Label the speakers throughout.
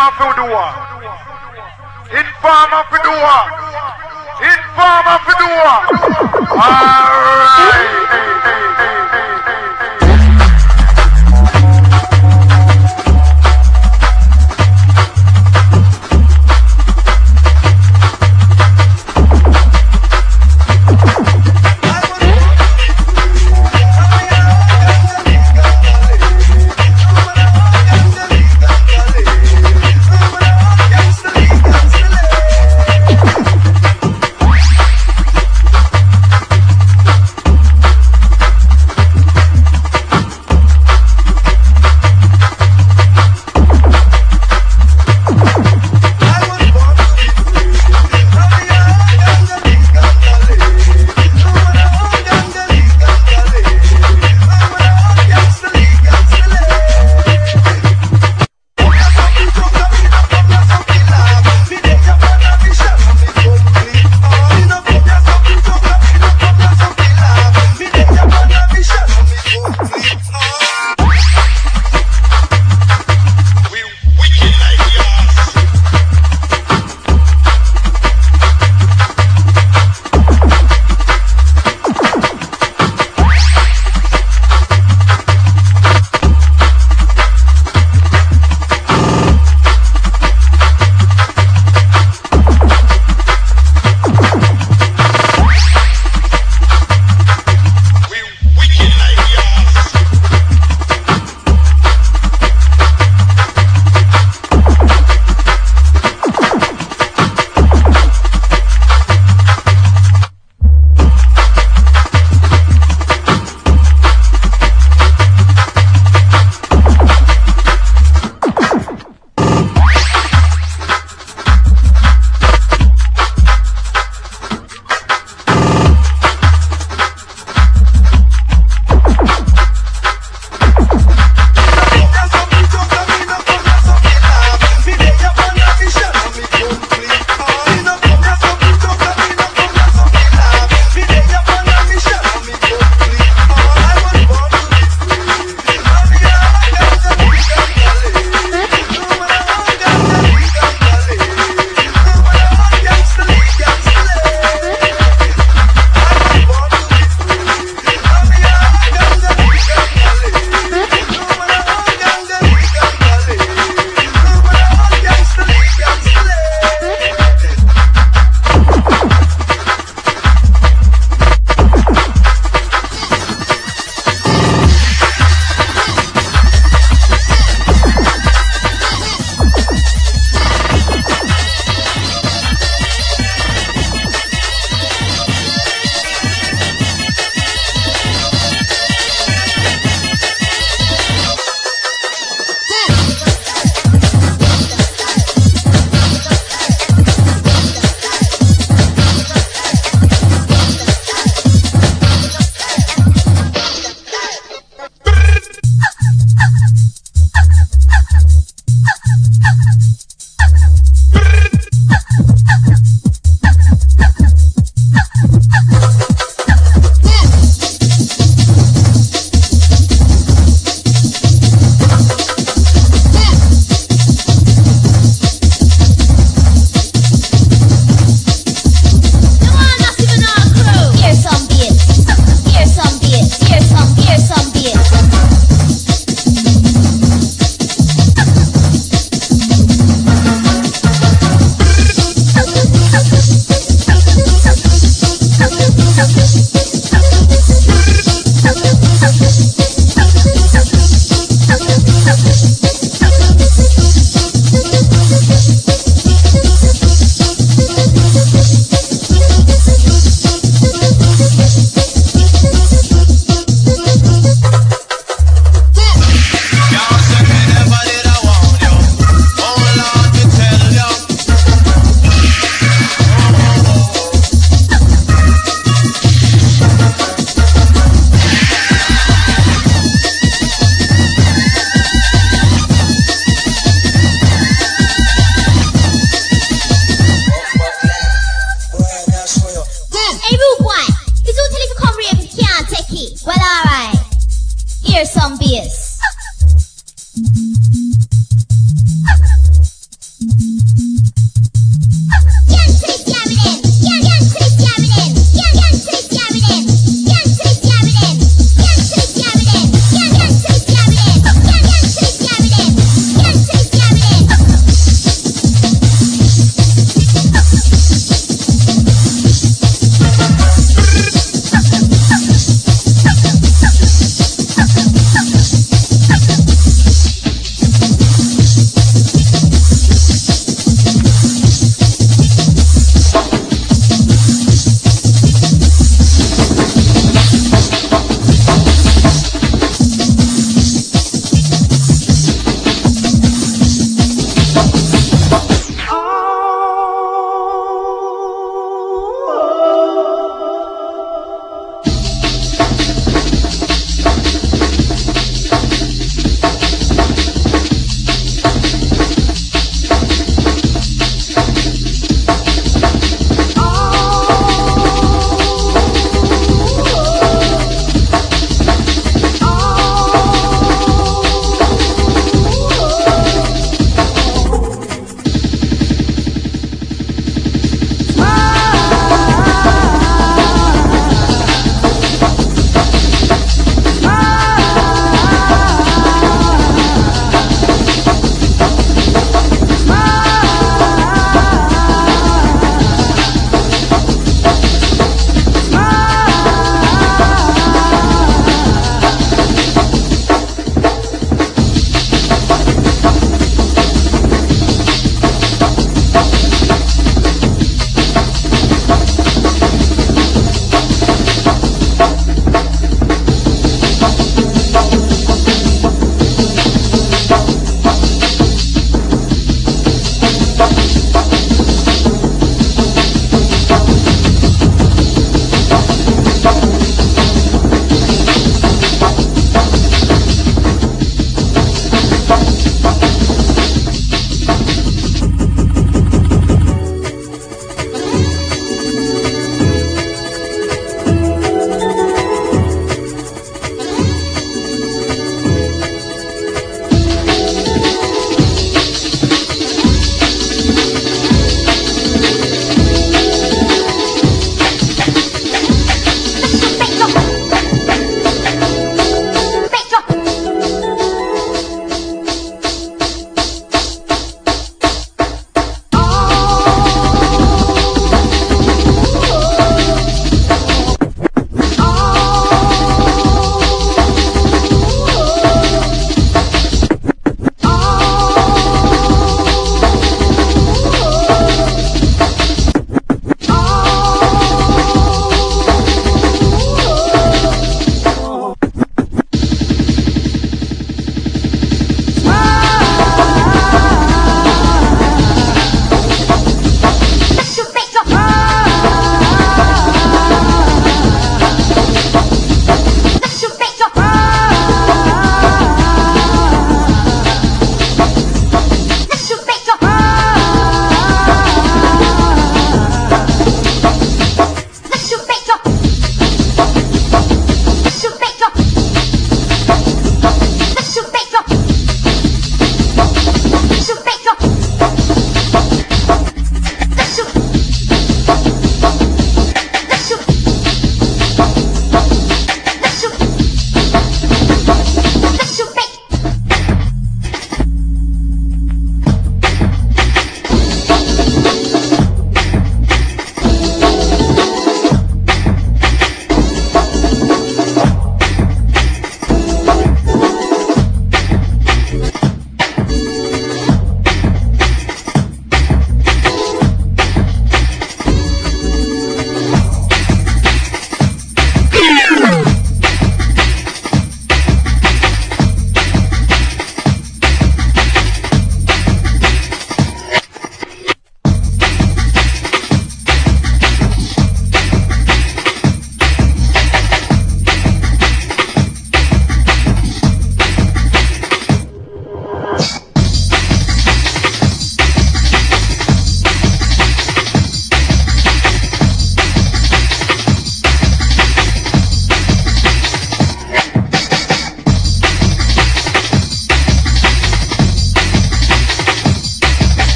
Speaker 1: Informer for door. Informer for door. Informer for door. Alright.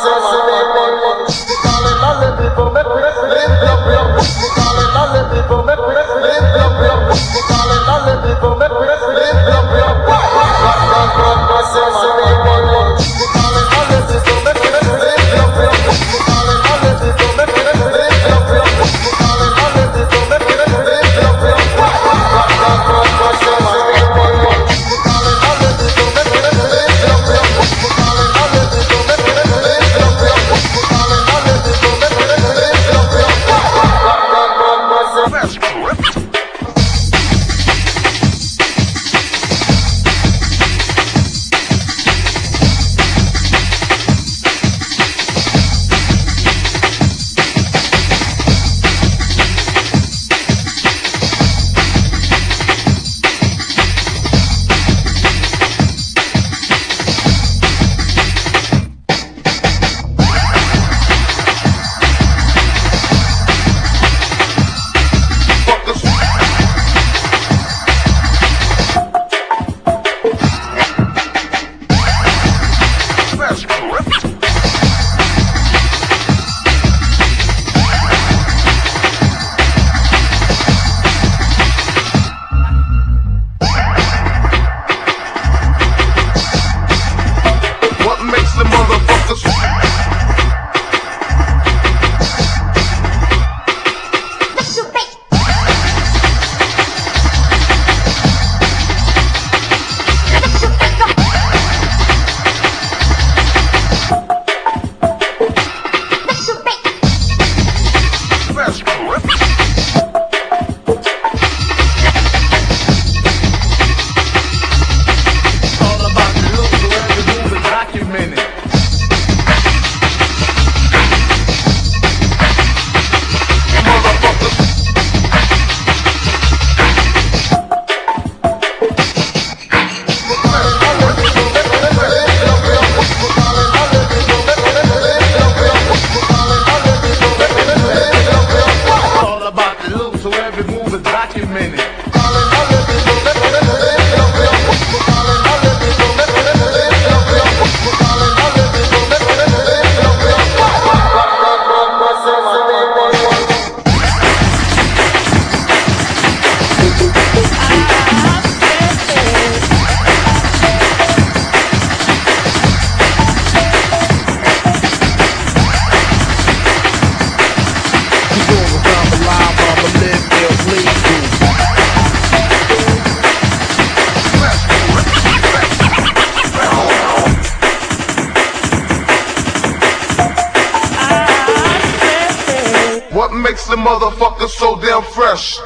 Speaker 1: What makes the motherfucker so damn fresh?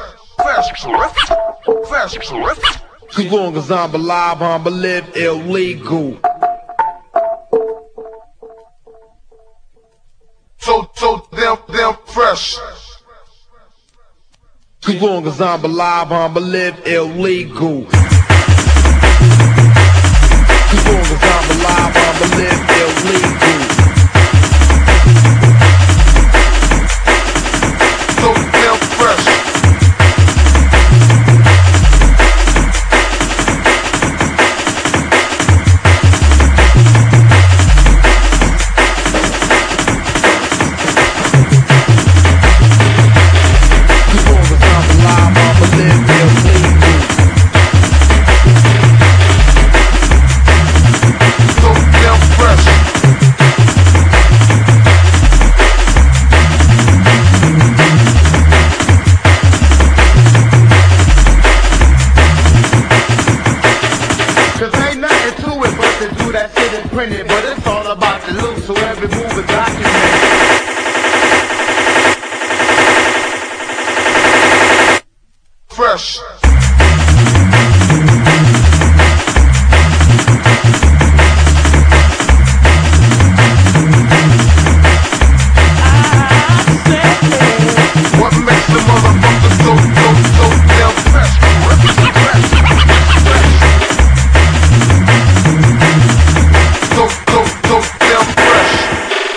Speaker 1: Fresh.
Speaker 2: As long as I'm alive, I'ma live illegal.
Speaker 1: So damn fresh.
Speaker 2: As long as I'm alive, I'ma live illegal. As long as I'm alive, I'ma live illegal.
Speaker 1: So damn fresh.
Speaker 2: But it's all about the loot, so every move is documented.
Speaker 1: Fresh. What makes the motherfucker so damn fresh? So damn fresh.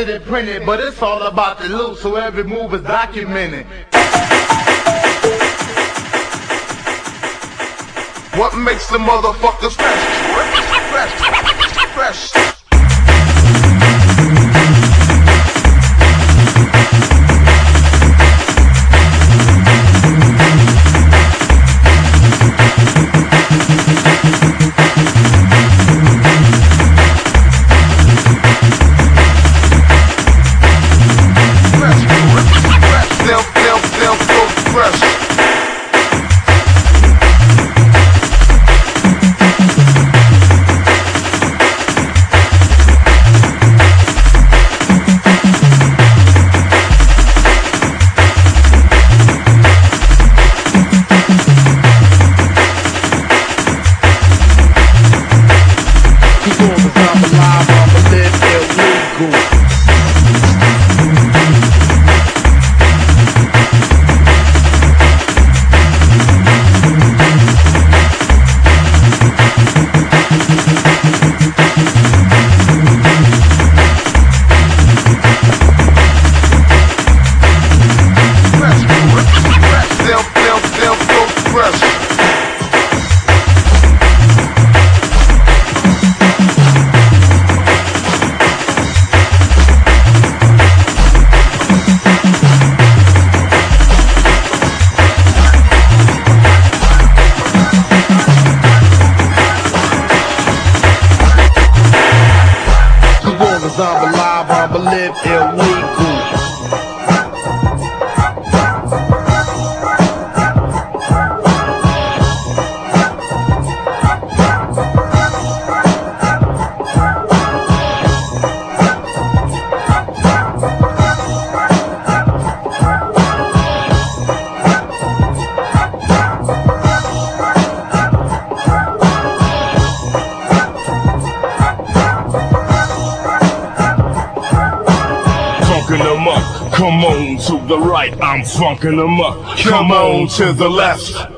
Speaker 3: get it printed, but it's all about the loot, so every move is documented.
Speaker 1: What makes the motherfuckers fresh?
Speaker 2: I'm alive, I'm live illegal.
Speaker 4: Come on to the right, I'm funkin' them up. Come on to the left.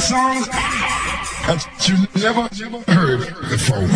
Speaker 5: song that you never heard before.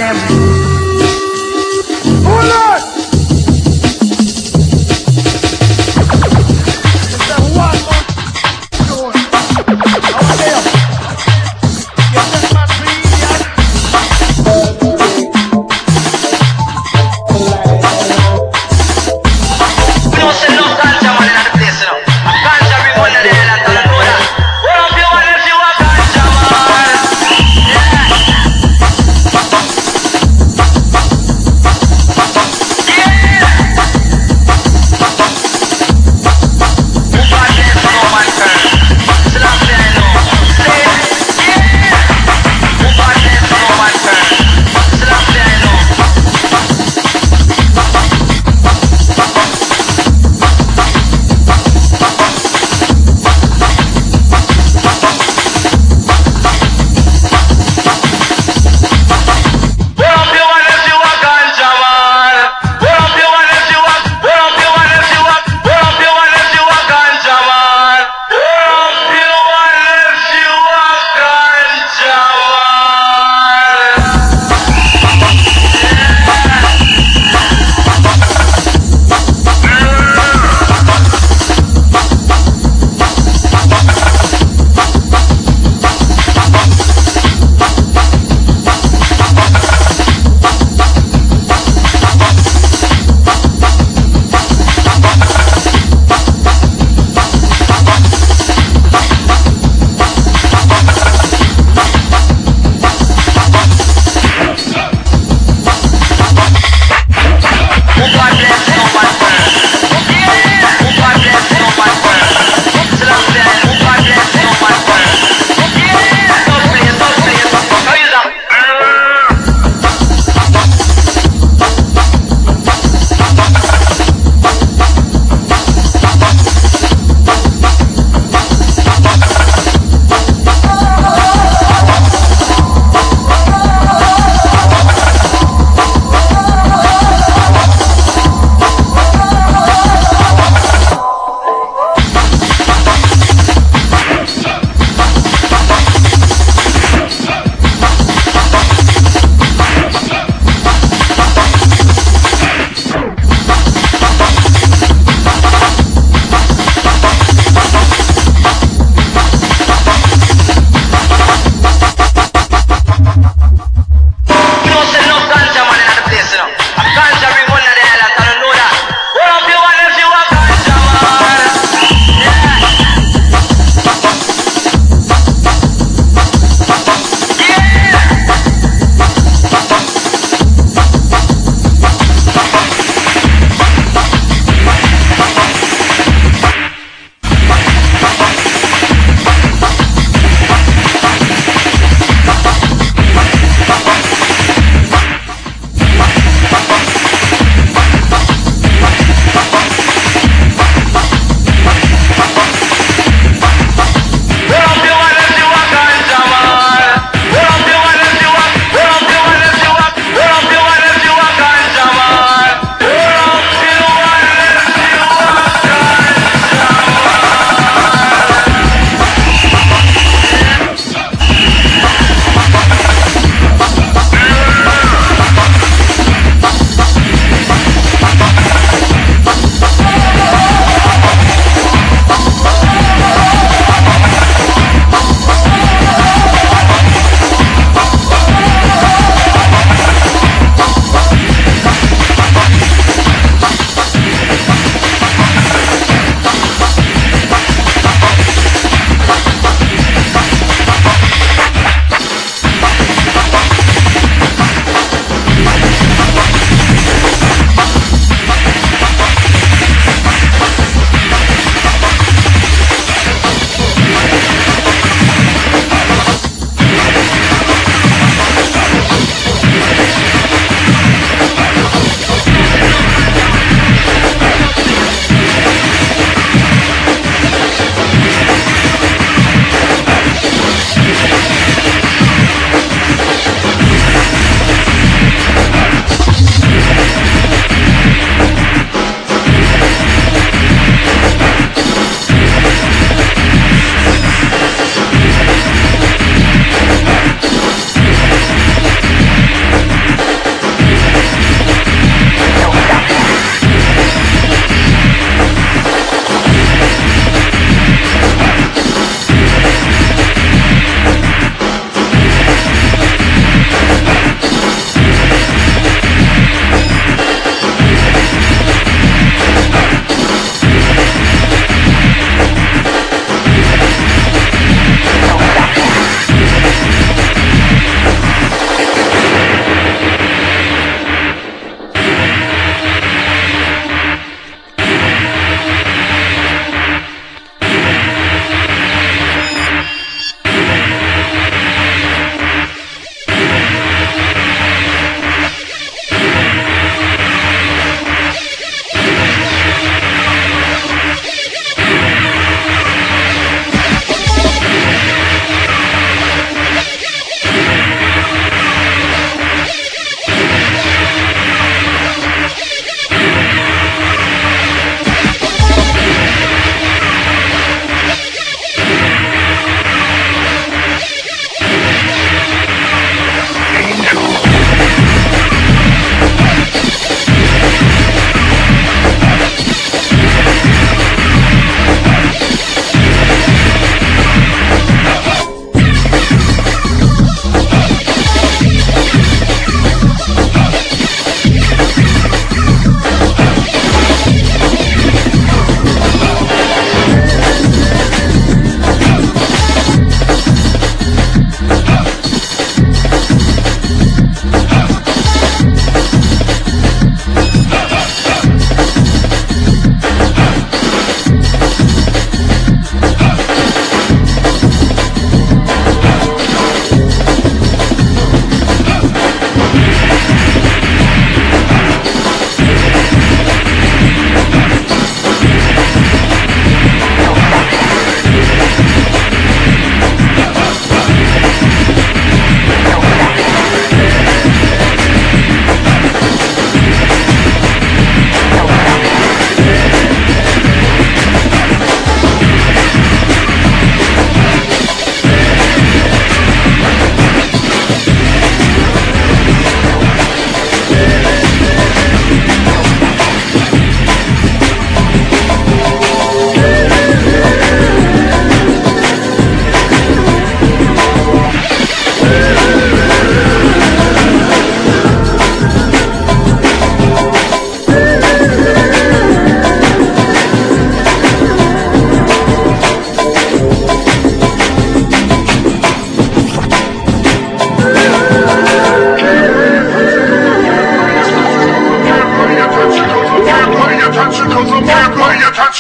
Speaker 6: goddamn.
Speaker 1: Hold on! It's that one more door. Over there. You just must be idiot.
Speaker 6: No se nos cancha, man, in the place, you know. Cancha, we go in the land, and I know that. What up, you want if you want cancha, man? Yeah.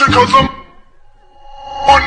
Speaker 5: you 'cause I'm on.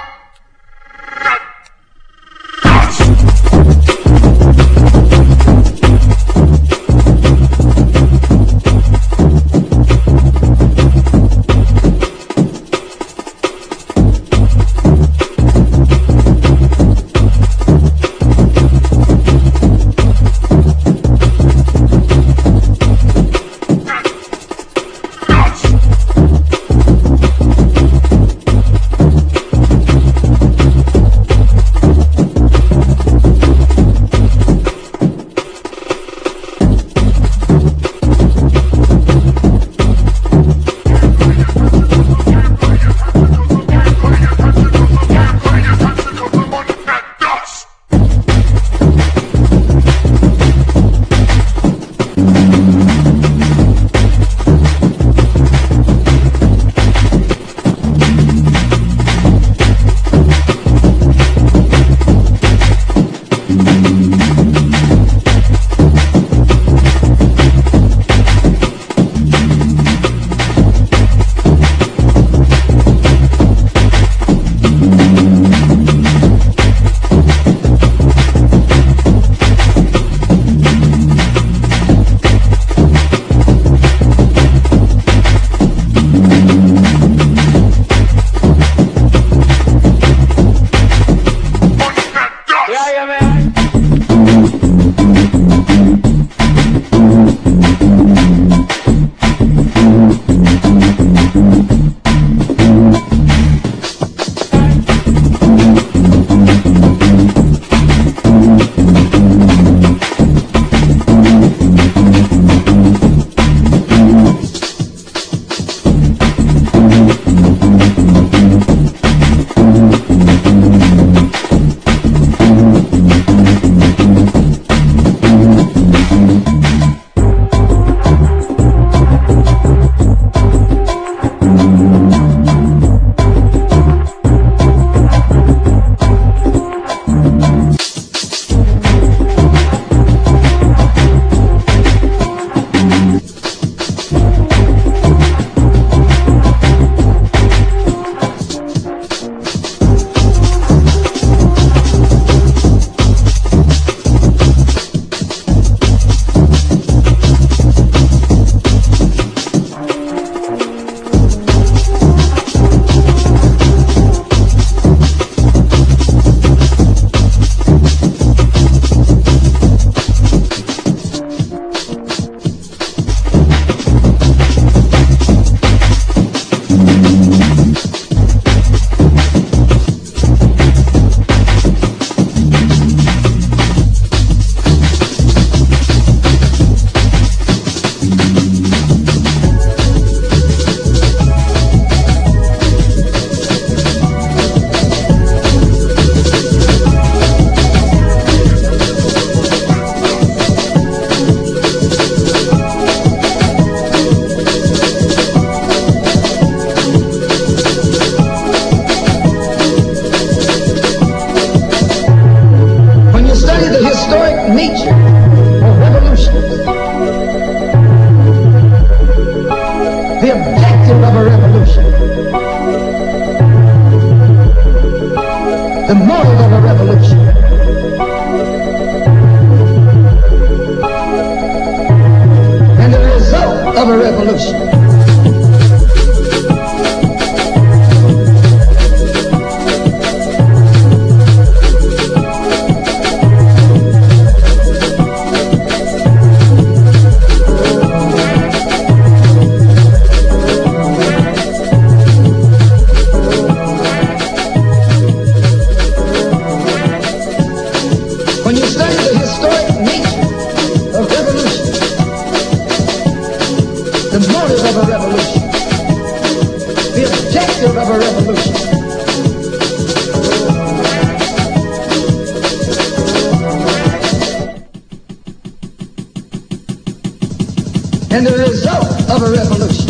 Speaker 7: And the result of a revolution.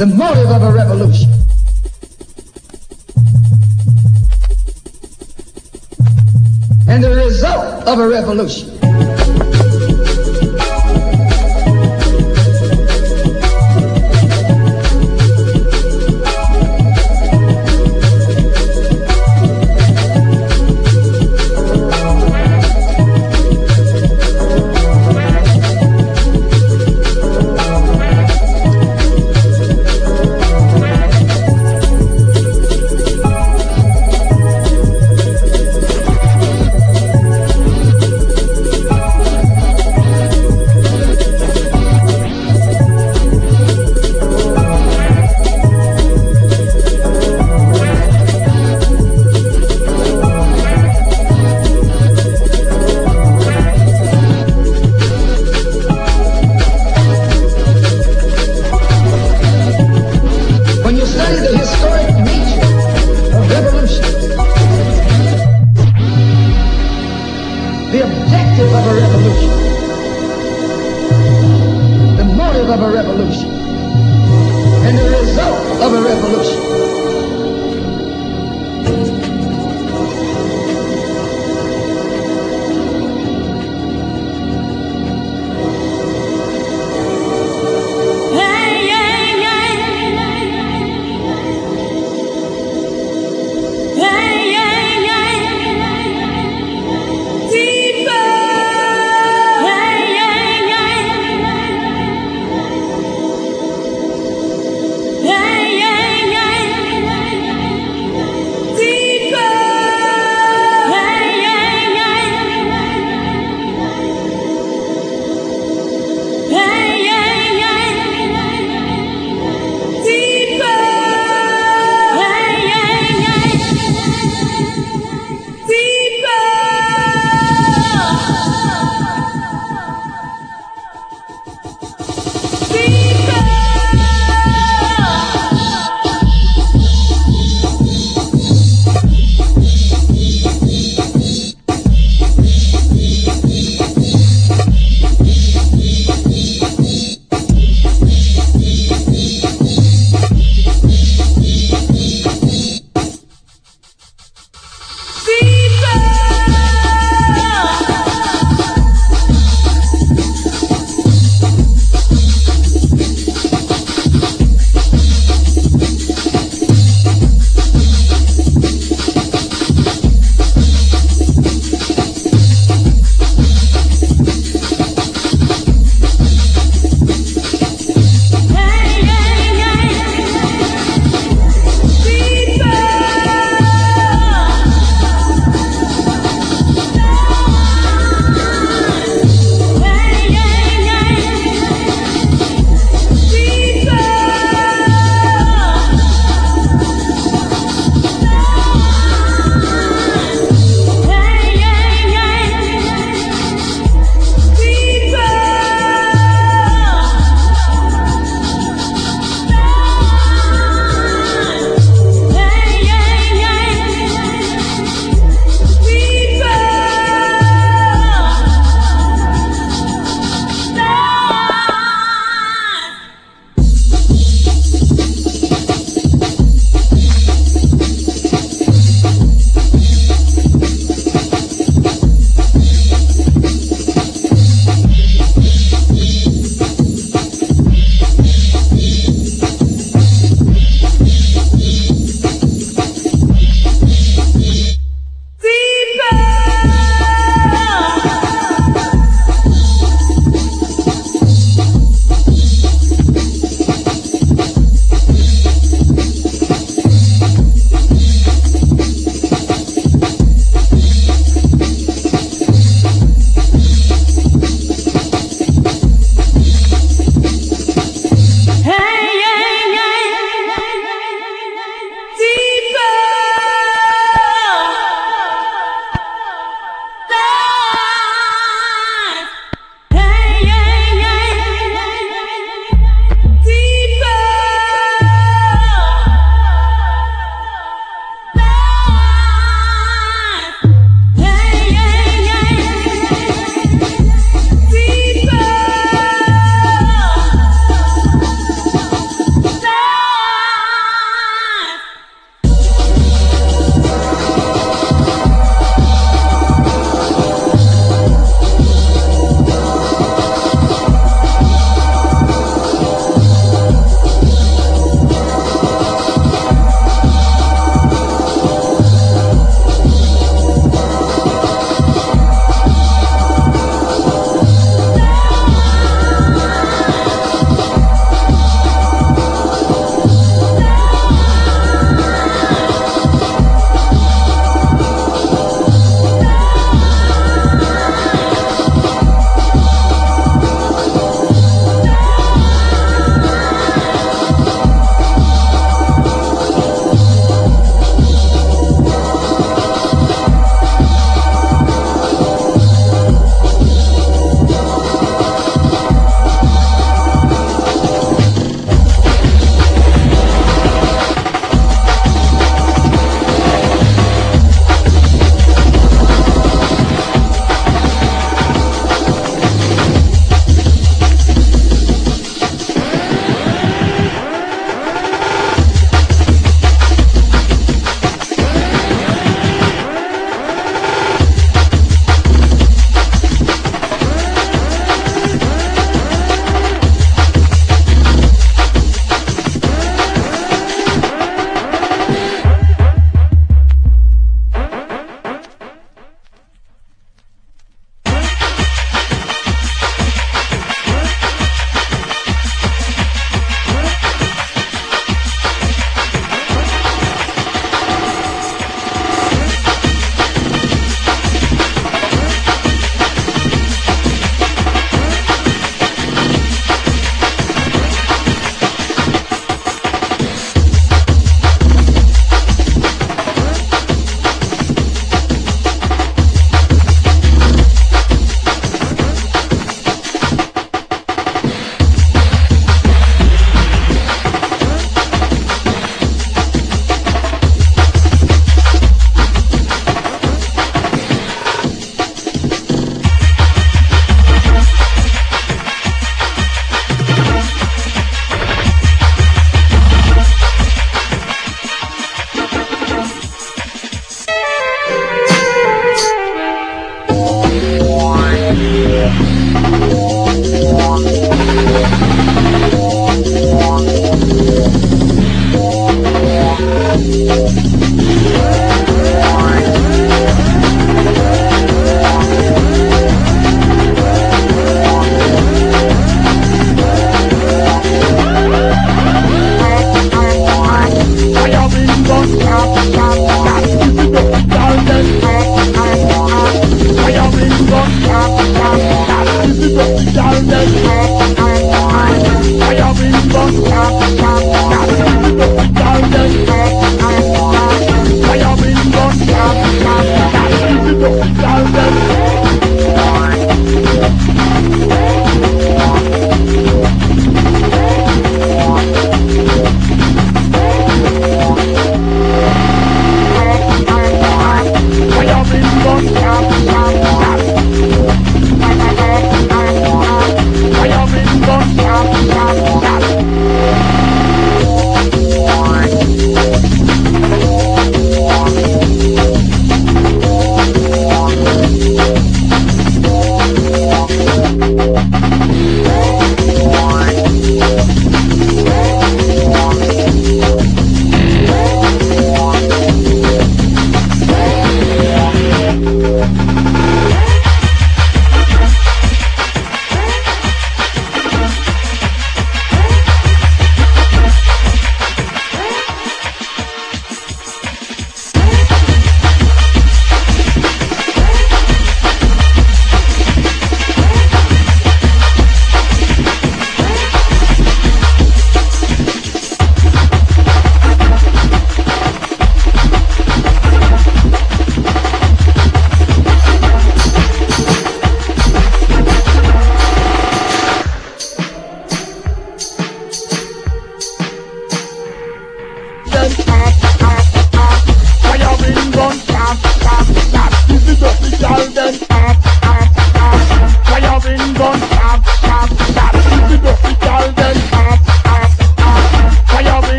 Speaker 7: the motive of a revolution. And the result of a revolution.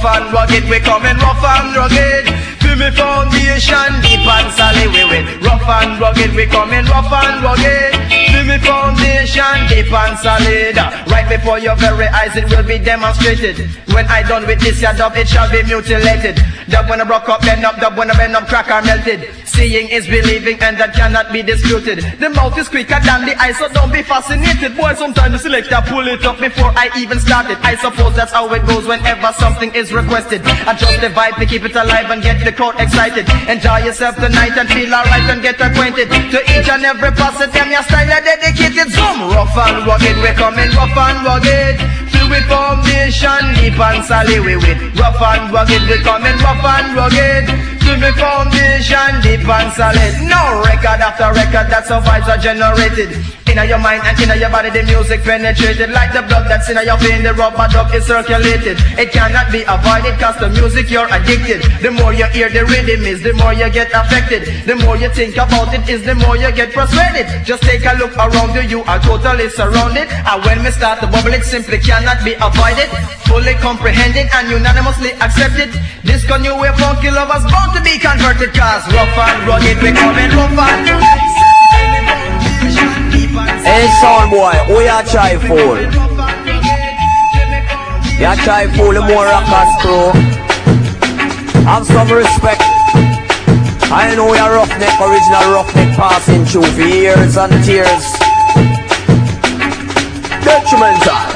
Speaker 6: and rugged, we coming rough and rugged. Feel me foundation deep and solid, we with rough and rugged, we coming rough and rugged. Feel me foundation deep and solid. Right before your very eyes it will be demonstrated. When I done with this, your dub, it shall be mutilated. Dub when I broke up, bend up, dub when I bend up, crack or melted. Seeing is believing and that cannot be disputed. The mouth is quicker than the eye, so don't be fascinated. Boy, sometimes the selector pull it up before I even started. I suppose that's how it goes whenever something is requested. Adjust the vibe to keep it alive and get the crowd excited. Enjoy yourself tonight and feel alright and get acquainted. To each and every person, them your style are dedicated. Zoom, rough and rugged, we coming rough and rugged. Filled with foundation, deep and solid, we with rough and rugged, we coming rough and rugged. Filled with foundation, deep and solid. No record after record, that's how vibes are generated. In your mind and in your body, the music penetrated. Like the blood that's in your vein, the rubber dub is circulated. It cannot be avoided, cause the music you're addicted. The more you hear the rhythm is, the more you get affected. The more you think about it is, the more you get persuaded. Just take a look around you, you are totally surrounded. And when we start to bubble, it simply cannot be avoided. Fully comprehended and unanimously accepted. This new wave funky lovers bound to be converted. Cause rough and rugged, we coming rough and rugged.
Speaker 8: Hey sound boy, who ya try fool? Ya try fool the more rockers crew. Have some respect. I know ya roughneck, original roughneck passing through for years and tears. Detrimental.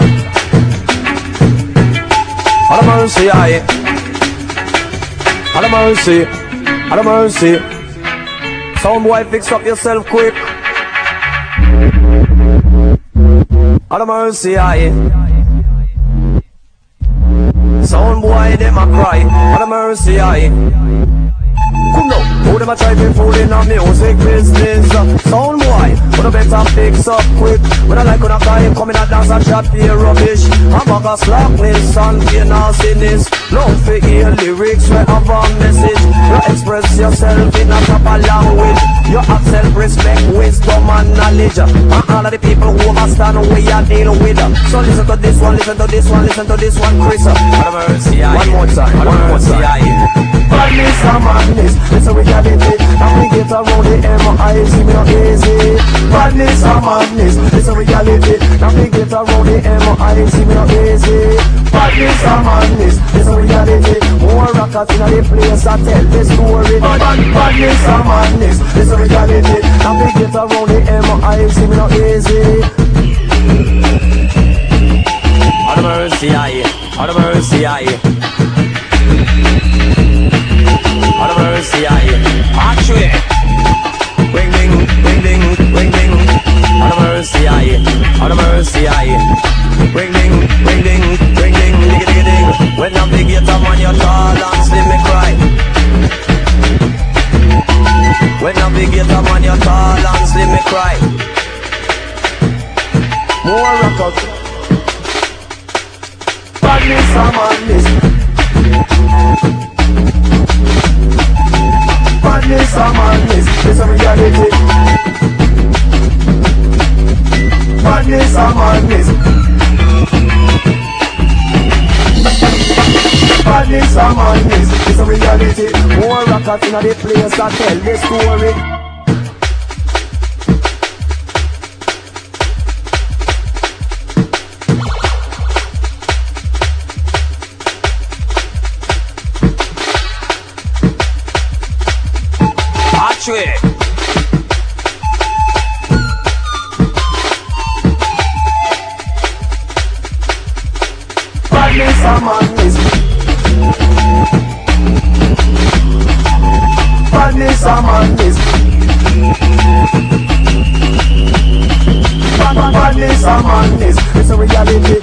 Speaker 8: Have mercy, aye. Have mercy. Have mercy. Sound boy, fix up yourself quick. Have mercy, aye. Sound boy, them a cry. Have mercy, aye. Come now, who them a try to fool in a music business? Sound boy, but I better fix up quick. When I like when I cry, come in a dance and chat be rubbish. I'm a got slackness and be nastiness. Love for hear lyrics where have a message. You express yourself in a proper language. You have self-respect, wisdom and knowledge. And all of the people who understand the way you deal with. So listen to this one, listen to this one, listen to this one, Chris. One more time, one more time. Badness and madness, it's a reality. And we get around the M.I.C. me not easy. Badness and madness, it's a reality. And we get around the M.I.C. me not easy. Badness and madness, it's a reality. More rockers in the place I tell the story. Badness and madness, it's a reality. And we get around the M.I.C. me not easy. Have mercy, aye. Have mercy, aye. Have mercy, aye. Actually, ring ding, ring ding, ring ding. Have mercy, aye. Have mercy, aye. Ring ding, ring ding, ring ding, diggy diggy ding. When I'm big, you come on your tall and slim me cry. When I'm big, you come on your tall and slim me cry. More rockers. Badness and madness. Badness and madness, it's a reality. Badness and madness. Badness and madness, it's a reality. More rockers in the place that tell the story. Badness and madness. Badness and madness. Badness and madness, it's a reality.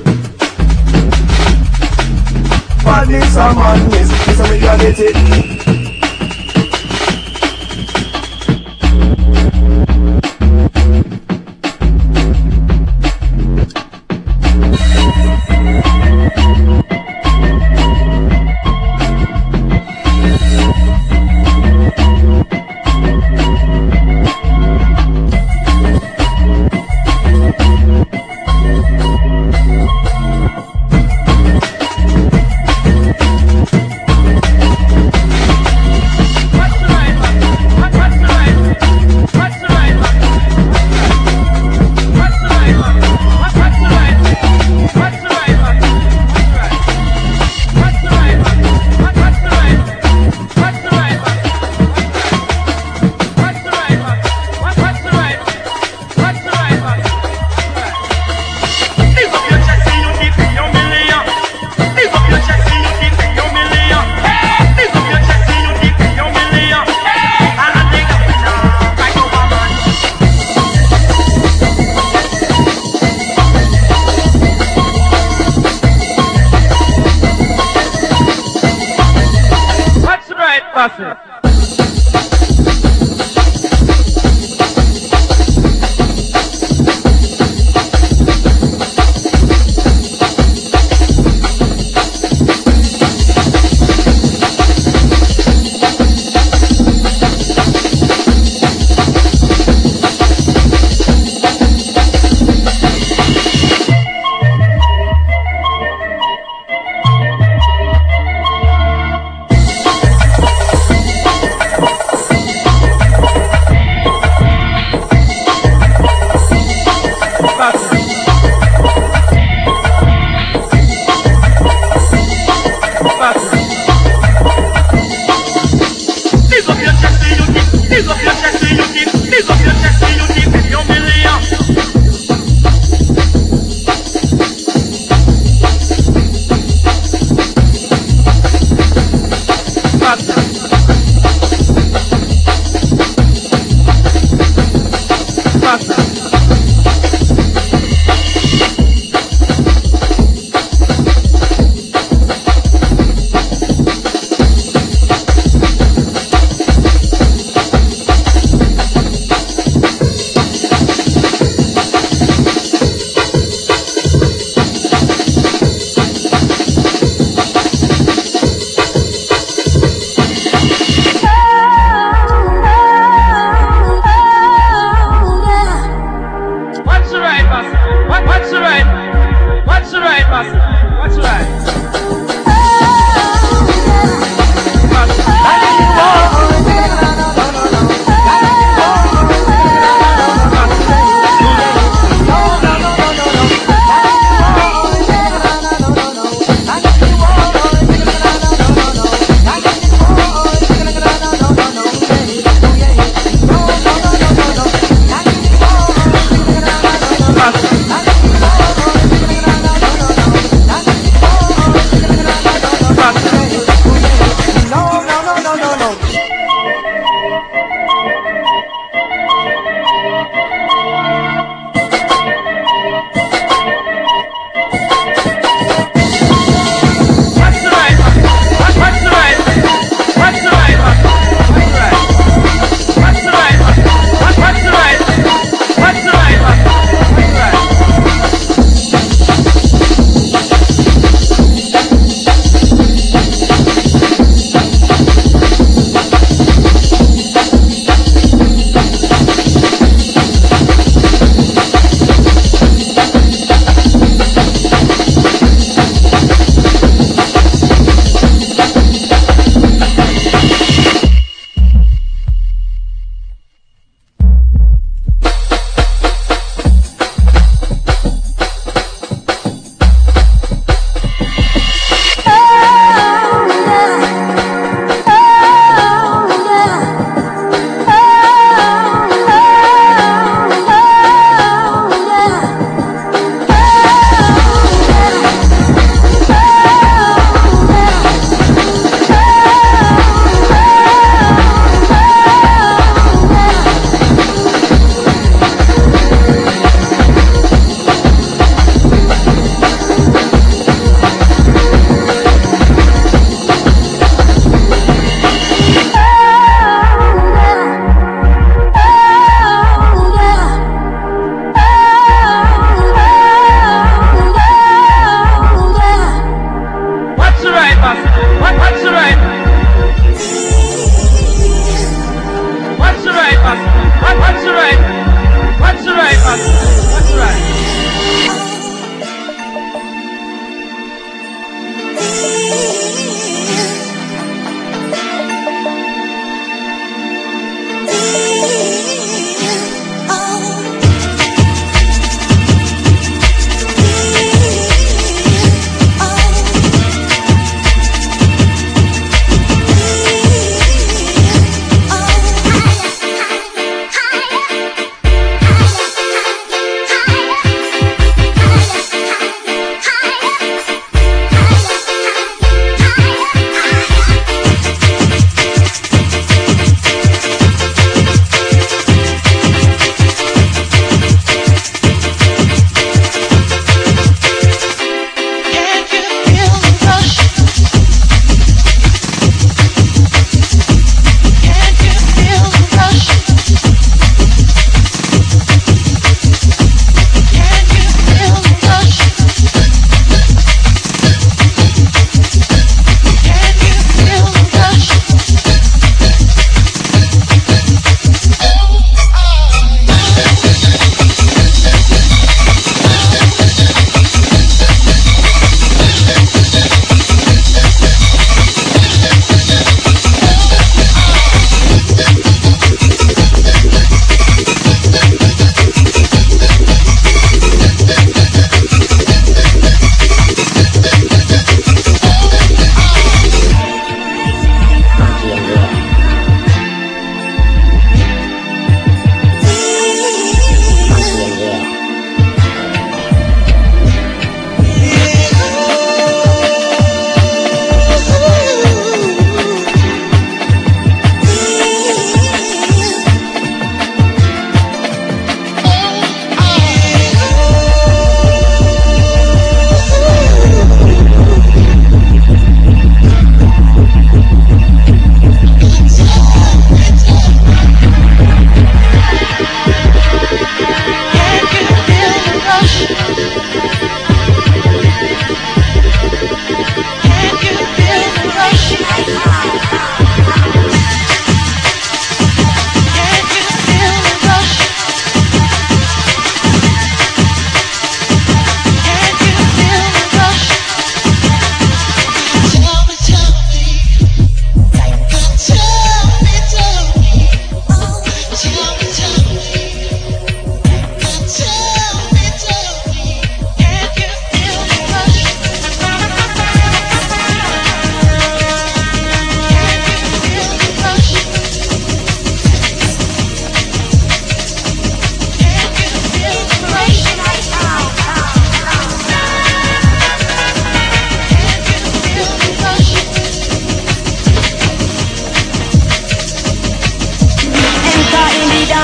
Speaker 8: Badness and madness, it's a reality.
Speaker 1: up your chest to you deep. Big up your chest to you deep if you believe.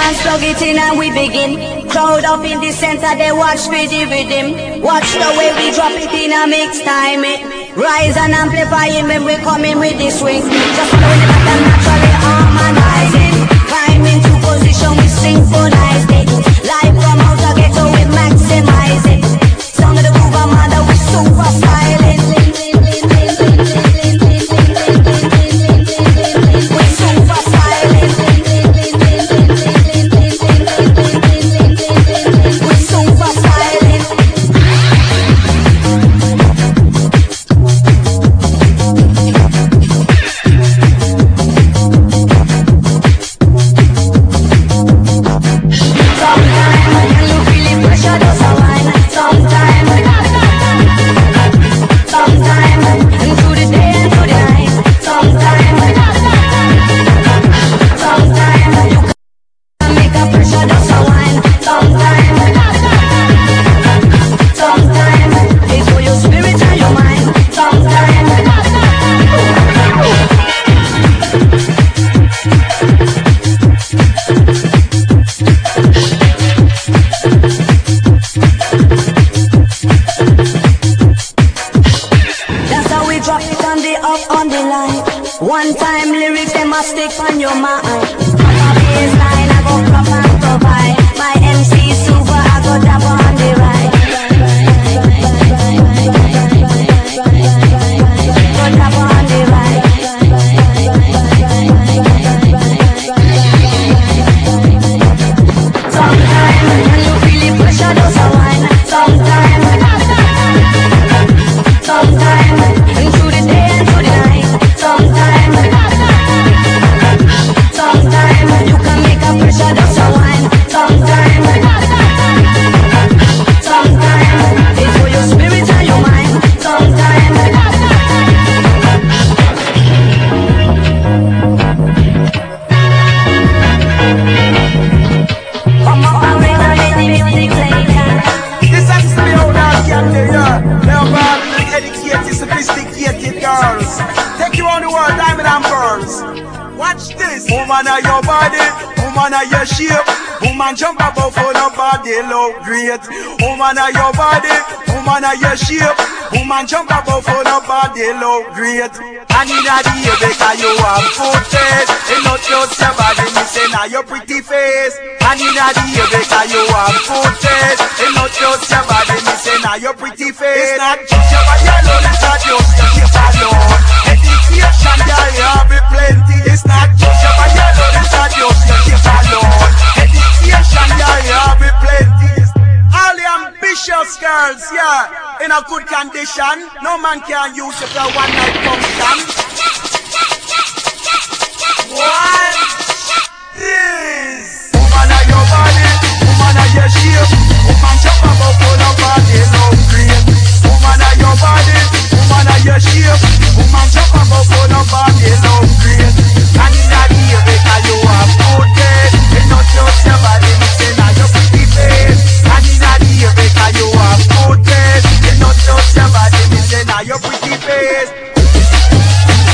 Speaker 9: dance, plug it in and we begin. Crowd up in the center, they watch for the rhythm. Watch the way we drop it in a mix time. Rise and amplifying when we come in with the swing. Just follow the pattern, naturally harmonizing. Climb into position, we synchronize it. Live from out the ghetto, we maximize it. Sound of the groove, I'm under, we super styling. We super styling. We super styling. One time lyrics, they must stick on your mind. Proper baseline, I go crop and provide. My MC super, I go dab on the right. Go dab on the right. Sometimes when you feel the pressure, just a whine. Sometimes into the day and to the night. Sometimes you can make a pressure just a whine. Sometimes it's for your spirit and your mind. Sometimes come up and bring the music later.
Speaker 6: This has to be how that can do, yeah. They're bad, educated, sophisticated girls. Take you on the world, diamond and pearls. Watch this. Woman of your body, woman of your shape. Woman jump above for the body, look great. Woman of your body, woman of your shape. Woman jump above for the body, look great. And in the ear because you have good taste. It not just your body, me say now your pretty face. And in the ear because you have good taste. It not just your body, me say now your pretty face. It's not just your body alone, it's not just your shape alone. Education, there you be plenty. It's not just your body alone, it's not just your shape alone. Education, there you be plenty. All the ambitious girls, yeah, in a good condition. No man can use it for a one night function. What is? Woman of your body, woman of your shape. Woman jump above for the body, love great. Woman of your body, woman of your shape. Woman jump above for the body, love great. And in that ear because you have good taste. It's not just your body, me say now your pretty face. And in that ear because you have good taste. It's not just your body, me say now your pretty face.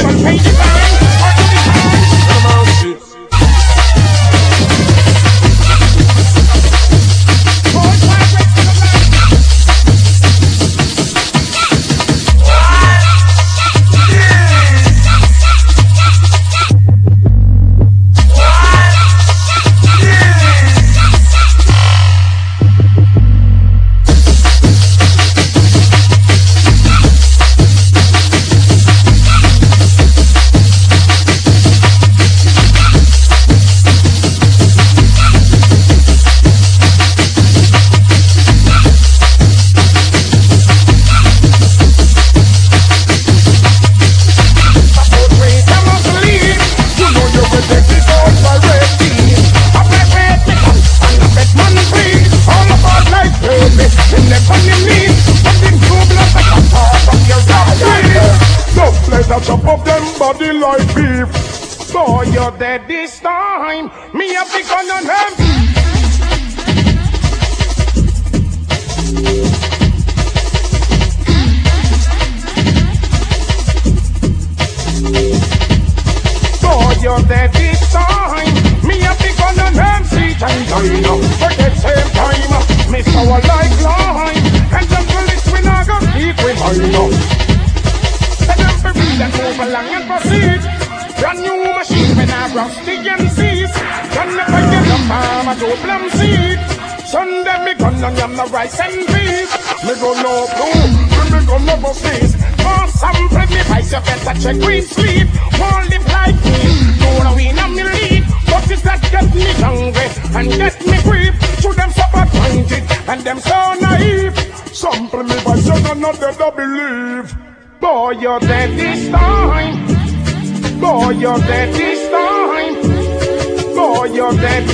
Speaker 1: people pay the fine.
Speaker 10: Chop up them body like beef. Boy, you're dead this time. Me have the gun on them. Boy, you're dead this time. Me have the gun on them. See, and China. But at the same time, miss our lifeline. And just the list we not gonna keep with China. That move along and proceed. Brand new machine when I rusty and seize. Done up again the farmer to plum seed. Sunday me gun on yam the rice and beef. Me go no blue, me go no overseas. More sample me vice you better check green sleep. Won't live like me, don't win on me lead. But it's that get me hungry and get me grief. To them so appointed and them so naive. Sample me vice you not dead to believe. Boy, you're dead this time. Boy, you're dead this time. Boy, you're dead.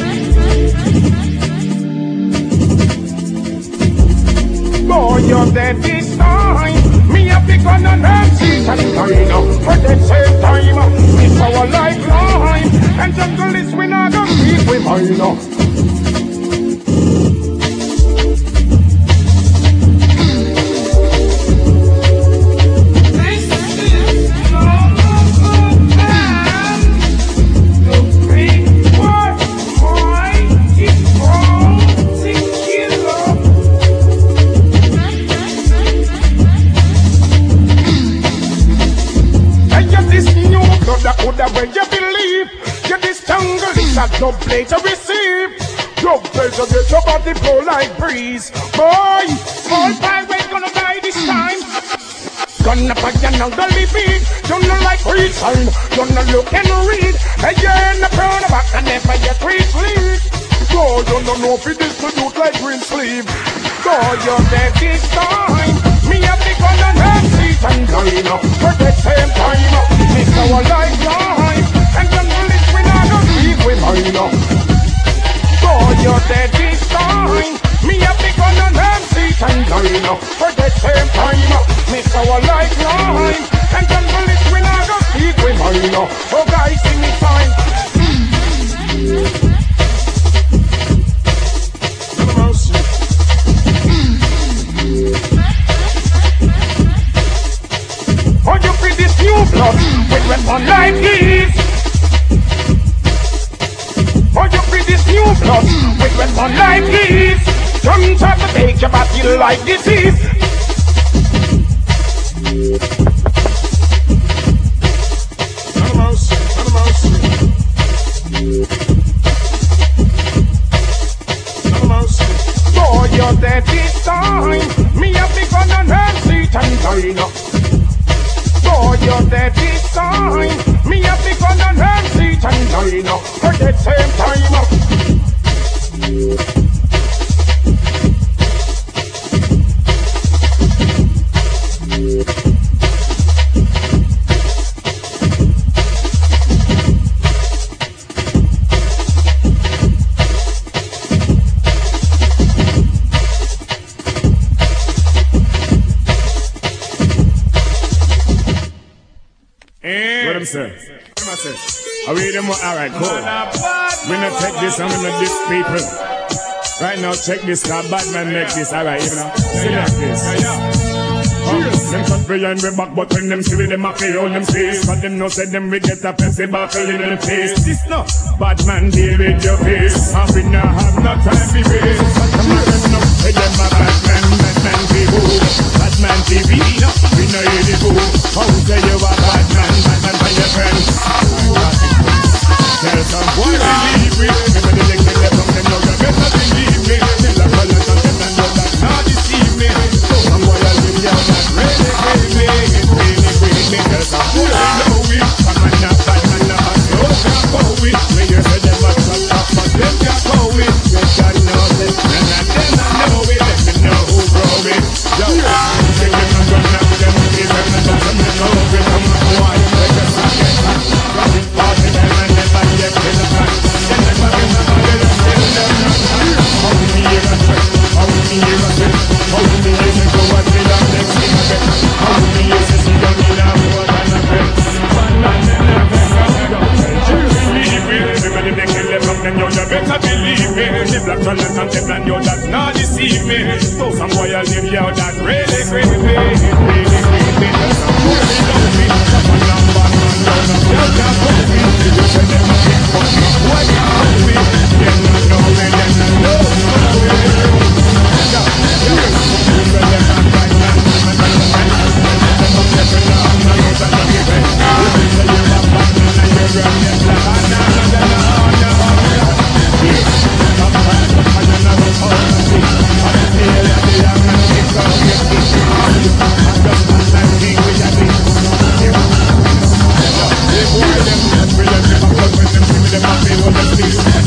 Speaker 10: Boy, you're dead this time. Me have the gun on them seat and China. For the same time, it's our lifeline. And jungle is we not gonna keep with minor. When you believe, get this jungle is a dub play to receive. Dub play to get your body flow like breeze. Boy, all pirate gonna die this time. Gonna pack your jungle beat. Don't know like read sign. Don't know look and read. Again, the brown back and never get free sleep. Go, don't know if it is to do like green sleeve. Go, you're dead this time. Me have the gun and have seat and China. For the same time, it's our lifeline. And jungle is we not gonna keep with minor. Go, you're dead this time. Me have the gun and have seat and China. For the same time, it's our lifeline. And jungle is we not gonna keep with minor. So guys, sing me time. Oh, you feel this new blood with weapon like this. Oh, you feel this new blood with weapon like this. Don't try to take your body like disease. Boy, you're dead this time. Me have the gun and hand seat and China. Boy, you're dead this time. Me have the gun and hand seat and China. For the same time.
Speaker 4: What I'm saying? Are we them? Alright, cool. We not take this and we not diss people. Right now, check this, cause Batman make this. Alright, you know. See like this. Them cut behind we back, but when them see we, them a pay on them face. But them no say them we get a Pepsi bottle in them face. This no bad man deal with your face. And we no have no time to waste. But come on, them no say them a bad man TV. Bad man TV, no, we no hear the boo. How say you a bad man by your friends? Tell some boy believe me. Everybody they kill them from them, no you better believe me. Tell a fellow something and know that not deceive me. So some boy I'll give you that really me. Tell some boy I know it. Some man not bad man not bad. They all can't go it. When you say them a shut up, but them can't go it. They can't know them. None of them I know it. Let me know who grow it. Yo, take them and run up them. Give them and touch them and know it. Come on, boy, make us get back. Running party them and never get in the back. Then never get the body them in them. How we hear us say, how we hear us say, how we hear us say, go and be the next thing again. How we hear us say, see them in our more than a friend. One man in a friend, everybody they kill them from them, yo, you better believe me. The black talent and the brand, yo, that's not deceive me. So some boy I'll live you that really creepy. Some boy they love me. Some man and bad man down and girl can't hold me. You say them a kick, but no boy can't hold me. Them not know me, them not know me. Yeah, you say them a bad man, them a separate now, and I know that I'm giving. You say you're a bad man and you're running black, and I'm